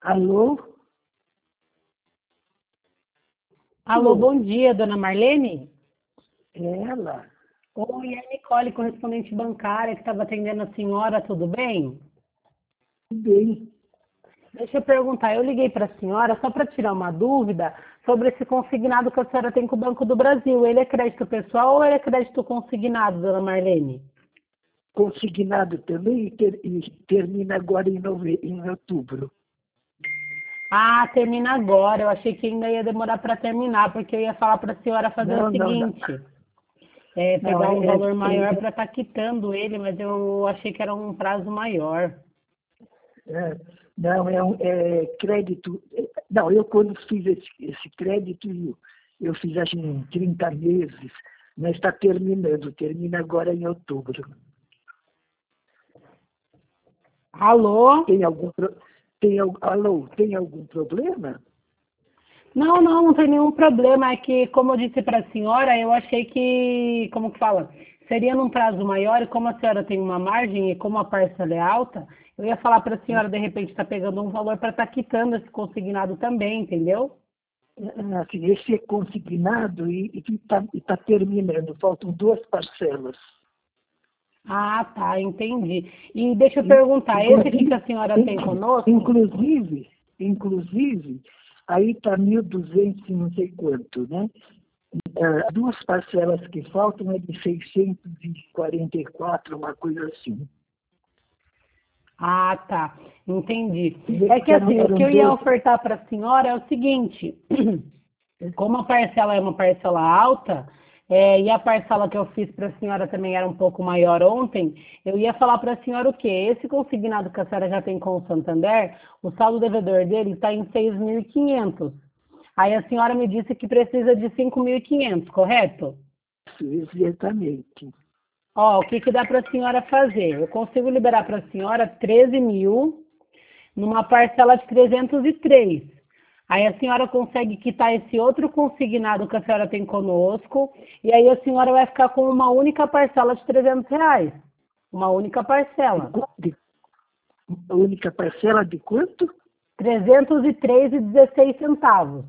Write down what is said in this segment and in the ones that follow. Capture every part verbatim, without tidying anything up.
Alô? Alô, bom dia, dona Marlene? É ela? Oi, é a Nicole, correspondente bancária, que estava atendendo a senhora, tudo bem? Tudo bem. Deixa eu perguntar, eu liguei para a senhora só para tirar uma dúvida sobre esse consignado que a senhora tem com o Banco do Brasil. Ele é crédito pessoal ou ele é crédito consignado, dona Marlene? Consignado também e, ter- e termina agora em, nove... em outubro. Ah, termina agora. Eu achei que ainda ia demorar para terminar, porque eu ia falar para a senhora fazer o Não, não, não. seguinte, é, Não, pegar é, um é, valor maior é- para estar quitando ele, mas eu achei que era um prazo maior. é- não, é, um, é crédito. é- Não, eu quando fiz esse, esse crédito, eu, eu fiz acho em trinta meses, mas está terminando, termina agora em outubro. Alô? Tem algum, pro- tem, al- alô, tem algum problema? Não, não, não tem nenhum problema. É que, como eu disse para a senhora, eu achei que, como que fala, seria num prazo maior, e como a senhora tem uma margem e como a parcela é alta, eu ia falar para a senhora, de repente, estar pegando um valor para estar quitando esse consignado também, entendeu? Ah, assim, esse é consignado e está tá terminando, faltam duas parcelas. Ah, tá, entendi. E deixa eu In- perguntar, esse aqui que Inclusive, a senhora tem in- conosco? inclusive, inclusive, aí está mil e duzentos e não sei quanto, né? Ah, duas parcelas que faltam é de seiscentos e quarenta e quatro, uma coisa assim. Ah, tá, entendi. É que Eram, assim, o que eram eu ia dois. ofertar para a senhora é o seguinte, como a parcela é uma parcela alta, é, e a parcela que eu fiz para a senhora também era um pouco maior ontem, eu ia falar para a senhora o quê? Esse consignado que a senhora já tem com o Santander, o saldo devedor dele está em seis mil e quinhentos. Aí a senhora me disse que precisa de cinco mil e quinhentos, correto? Exatamente. Ó, o que que dá para a senhora fazer? Eu consigo liberar para a senhora treze mil numa parcela de trezentos e três. Aí a senhora consegue quitar esse outro consignado que a senhora tem conosco, e aí a senhora vai ficar com uma única parcela de trezentos reais. Uma única De, parcela. qu- de, a única parcela de quanto? trezentos e três e dezesseis centavos.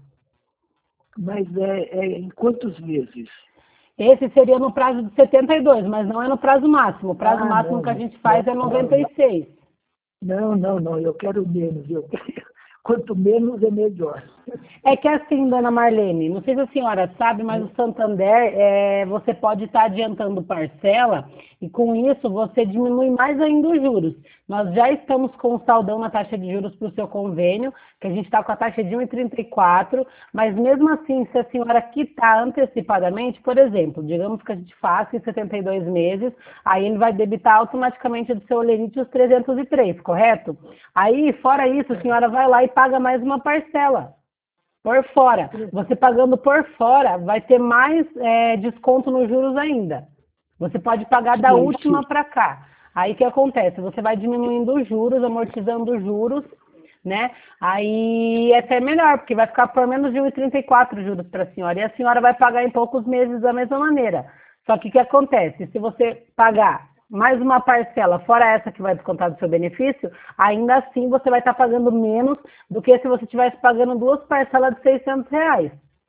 Mas é, é em quantos meses? Esse seria no prazo de setenta e dois, mas não é no prazo máximo. O prazo Ah, máximo que a não, gente não, faz é não, noventa e não. seis. Não, não, não, eu quero menos. Eu quero, quanto menos é melhor. É que assim, dona Marlene, não sei se a senhora sabe, mas o Santander, é, você pode estar adiantando parcela e com isso você diminui mais ainda os juros. Nós já estamos com o saldão na taxa de juros para o seu convênio, que a gente está com a taxa de um vírgula trinta e quatro, mas mesmo assim, se a senhora quitar antecipadamente, por exemplo, digamos que a gente faça em setenta e dois meses, aí ele vai debitar automaticamente do seu olerite os trezentos e três, correto? Aí, fora isso, a senhora vai lá e paga mais uma parcela. Por fora. Você pagando por fora, vai ter mais é, desconto nos juros ainda. Você pode pagar da Sim, última sim. para cá. Aí o que acontece? Você vai diminuindo os juros, amortizando os juros, né? Aí é até melhor, porque vai ficar por menos de um vírgula trinta e quatro juros para a senhora. E a senhora vai pagar em poucos meses da mesma maneira. Só que o que acontece? Se você pagar mais uma parcela, fora essa que vai descontar do seu benefício, ainda assim você vai estar pagando menos do que se você estivesse pagando duas parcelas de seiscentos reais.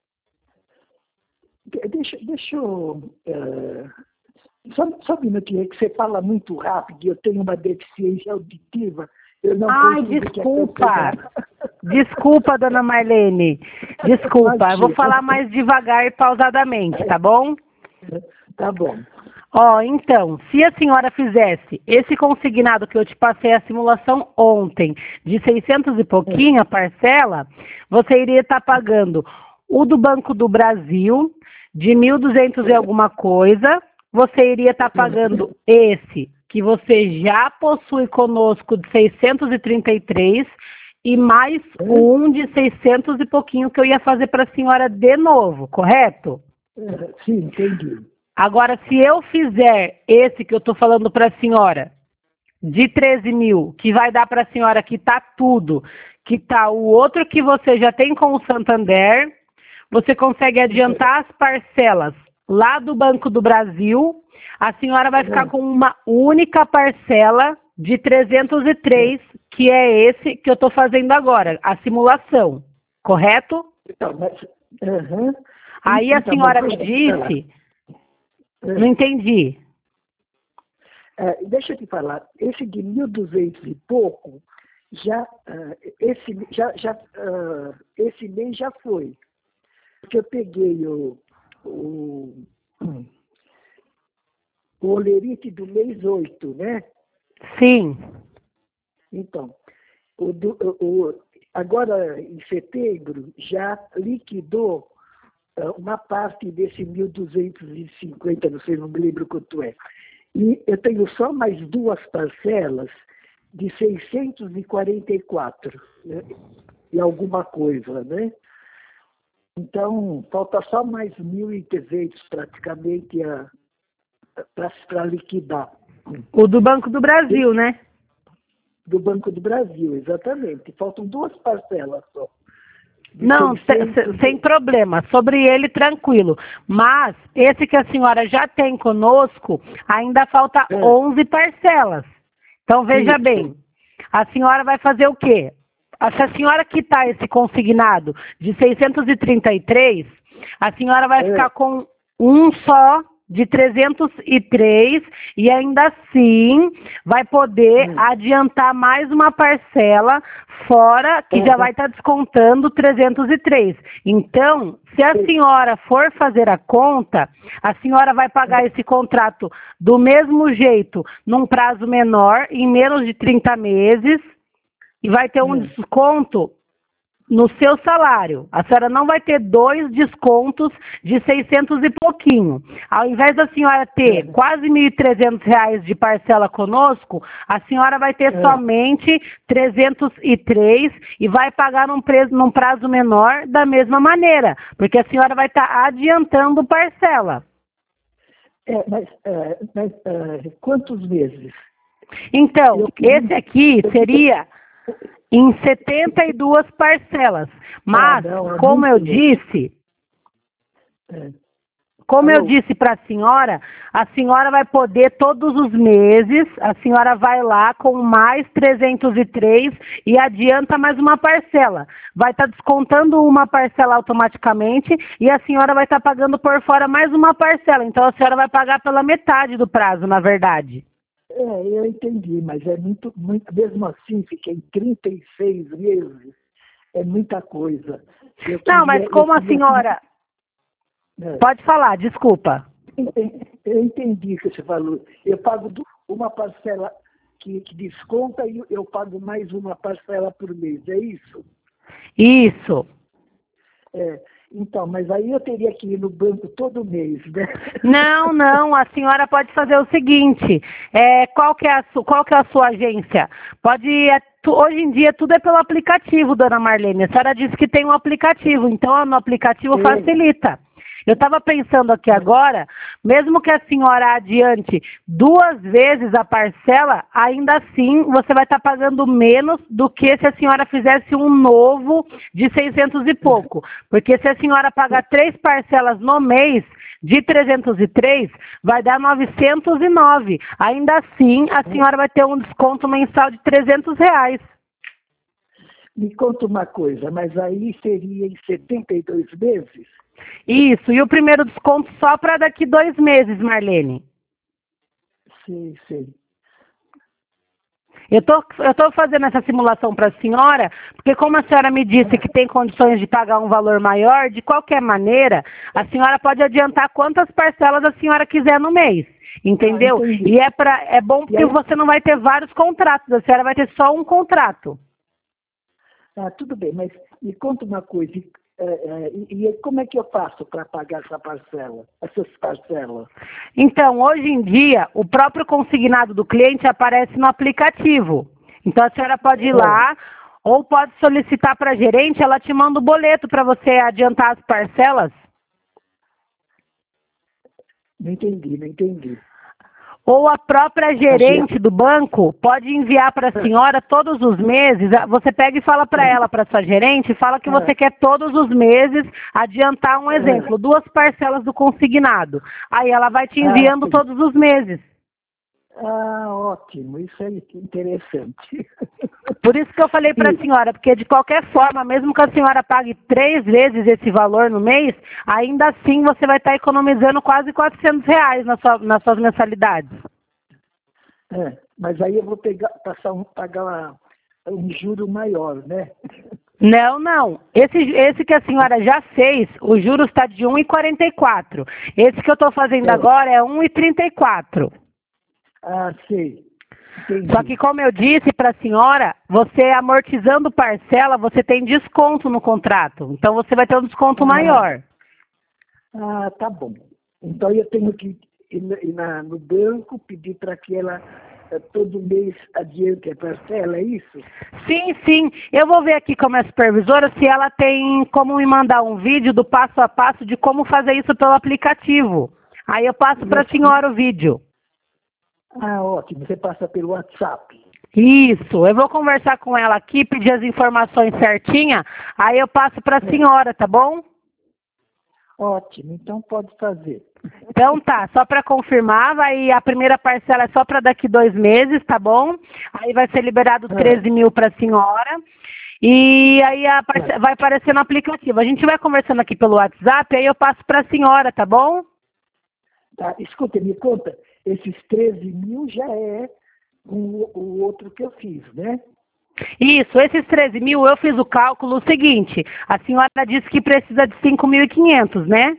Deixa, deixa eu. eh, só, só um minutinho, é que você fala muito rápido e eu tenho uma deficiência auditiva, eu não Ai, consigo te desculpa. acompanhar. Desculpa, dona Marlene. Desculpa. Eu vou Imagina. falar mais devagar e pausadamente, tá bom? Tá bom. Ó, então, se a senhora fizesse esse consignado que eu te passei a simulação ontem, de seiscentos e pouquinho a parcela, você iria estar pagando o do Banco do Brasil, de mil e duzentos e alguma coisa, você iria estar pagando esse, que você já possui conosco, de seiscentos e trinta e três, e mais um de seiscentos e pouquinho que eu ia fazer para a senhora de novo, correto? Eh, Sim, entendi. Agora, se eu fizer esse que eu estou falando para a senhora, de treze mil, que vai dar para a senhora quitar tudo, quitar o outro que você já tem com o Santander, você consegue adiantar as parcelas lá do Banco do Brasil, a senhora vai ficar com uma única parcela de trezentos e três, que é esse que eu estou fazendo agora, a simulação, correto? Então, mas, uhum. Aí a Então, senhora mas me deixa- disse, não entendi. É, deixa eu te falar, esse de mil e duzentos e pouco, já, ah, esse, já, já, ah, esse mês já foi. Porque eu peguei o, o, o olerite do mês oito, né? Sim. Então, o do- o- o- agora em setembro já liquidou ah, uma parte desse mil duzentos e cinquenta, não sei, não me lembro quanto é. E eu tenho só mais duas parcelas de seiscentos e quarenta e quatro, né? E alguma coisa, né? Então, falta só mais mil e trezentos praticamente para liquidar. O do Banco do Brasil, né? Do Banco do Brasil, exatamente. Faltam duas parcelas só. De Não, se- seiscentos se- sem problema, sobre ele tranquilo. Mas esse que a senhora já tem conosco, ainda falta É. onze parcelas. Então veja Isso. bem, a senhora vai fazer o quê? Ah, se a senhora quitar esse consignado de seiscentos e trinta e três, a senhora vai É. ficar com um só de trezentos e três e ainda assim vai poder Hum. adiantar mais uma parcela fora que É. já vai estar descontando trezentos e três. Então, se a senhora for fazer a conta, a senhora vai pagar esse contrato do mesmo jeito, num prazo menor, em menos de trinta meses, e vai ter um Hum. desconto no seu salário. A senhora não vai ter dois descontos de seiscentos e pouquinho. Ao invés da senhora ter É. quase mil e trezentos reais de parcela conosco, a senhora vai ter É. somente trezentos e três e vai pagar num, preço, num prazo menor da mesma maneira, porque a senhora vai estar adiantando parcela. É, mas, é, mas é, quantos meses? Então, Eu queria- esse aqui seria em setenta e duas parcelas. Mas, Ah, não, é como eu muito disse, É. como eu Alô? disse para a senhora, a senhora vai poder todos os meses, a senhora vai lá com mais trezentos e três e adianta mais uma parcela. Vai estar descontando uma parcela automaticamente e a senhora vai estar pagando por fora mais uma parcela. Então a senhora vai pagar pela metade do prazo, na verdade. É, eu entendi, mas é muito, muito, mesmo assim, fiquei trinta e seis meses, é muita coisa. Eu Não, queria- mas eu como a queria- senhora... É, Pode falar, desculpa. eu entendi o que você falou. Eu pago du- uma parcela que, que desconta e eu pago mais uma parcela por mês, é isso? Isso. É, então, mas aí eu teria que ir no banco todo mês, né? Não, não, a senhora pode fazer o seguinte, é, qual, que é a, su- qual que é a sua agência? Pode, é, tu- hoje em dia tudo é pelo aplicativo, dona Marlene, a senhora disse que tem um aplicativo, então no aplicativo Sim. facilita. Eu estava pensando aqui agora, mesmo que a senhora adiante duas vezes a parcela, ainda assim você vai estar pagando menos do que se a senhora fizesse um novo de seiscentos e pouco. Porque se a senhora pagar três parcelas no mês, de trezentos e três, vai dar novecentos e nove. Ainda assim, a senhora vai ter um desconto mensal de trezentos reais. Me conta uma coisa, mas aí seria em setenta e dois meses? Isso, e o primeiro desconto só para daqui dois meses, Marlene. Sim, sim. Eu tô, eu tô fazendo essa simulação para a senhora, porque como a senhora me disse que tem condições de pagar um valor maior, de qualquer maneira, a senhora pode adiantar quantas parcelas a senhora quiser no mês, entendeu? Ah, entendi. E é, pra, é bom porque E aí- você não vai ter vários contratos, a senhora vai ter só um contrato. Ah, tudo bem, mas me conta uma coisa, e, é, é, e, e como é que eu faço para pagar essa parcela, essas parcelas? Então, hoje em dia, o próprio consignado do cliente aparece no aplicativo. Então, a senhora pode ir lá ou pode solicitar para a gerente, ela te manda o boleto para você adiantar as parcelas. Não entendi, não entendi. Ou a própria gerente do banco pode enviar para a senhora todos os meses, você pega e fala para ela, para sua gerente, fala que você quer todos os meses adiantar um exemplo, duas parcelas do consignado. Aí ela vai te enviando Ah, sim. todos os meses. Ah, ótimo, isso é interessante. Por isso que eu falei para a senhora, porque de qualquer forma, mesmo que a senhora pague três vezes esse valor no mês, ainda assim você vai estar economizando quase quatrocentos reais na sua, nas suas mensalidades. É, mas aí eu vou pegar, passar um, pagar uma, um juro maior, né? Não, não. Esse, esse que a senhora já fez, o juros está de um vírgula quarenta e quatro. Esse que eu estou fazendo É. agora é um vírgula trinta e quatro. Ah, sei. Entendi. Só que, como eu disse para a senhora, você amortizando parcela, você tem desconto no contrato. Então, você vai ter um desconto ah, maior. Ah, tá bom. Então, eu tenho que ir na, no banco, pedir para que ela eh, todo mês adiante a parcela, é isso? Sim, sim. Eu vou ver aqui com a minha supervisora se ela tem como me mandar um vídeo do passo a passo de como fazer isso pelo aplicativo. Aí eu passo para a senhora o vídeo. Ah, ótimo. Você passa pelo WhatsApp. Isso. Eu vou conversar com ela aqui, pedir as informações certinha, aí eu passo para a senhora, tá bom? Ótimo. Então pode fazer. Então tá, só para confirmar, vai, a primeira parcela é só para daqui dois meses, tá bom? Aí vai ser liberado treze mil para a senhora. E aí a parce... vai aparecer no aplicativo. A gente vai conversando aqui pelo WhatsApp, aí eu passo para a senhora, tá bom? Tá, escuta, me conta, esses treze mil já é o, o outro que eu fiz, né? Isso, esses treze mil eu fiz o cálculo seguinte, a senhora disse que precisa de cinco mil e quinhentos, né?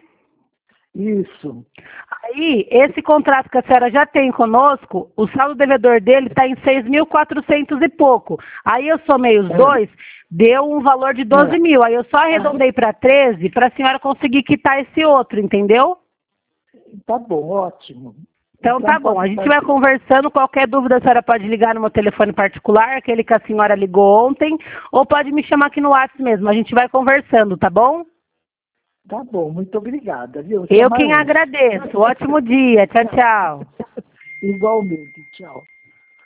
Isso. Aí, esse contrato que a senhora já tem conosco, o saldo devedor dele está em seis mil e quatrocentos e pouco. Aí eu somei os É. dois, deu um valor de doze É. mil. Aí eu só arredondei para treze para a senhora conseguir quitar esse outro, entendeu? Tá bom, ótimo. Então, tá bom, a gente vai conversando, qualquer dúvida a senhora pode ligar no meu telefone particular, aquele que a senhora ligou ontem, ou pode me chamar aqui no WhatsApp mesmo, a gente vai conversando, tá bom? Tá bom, muito obrigada, viu? Eu quem agradeço, ótimo dia, tchau, tchau. Igualmente, tchau.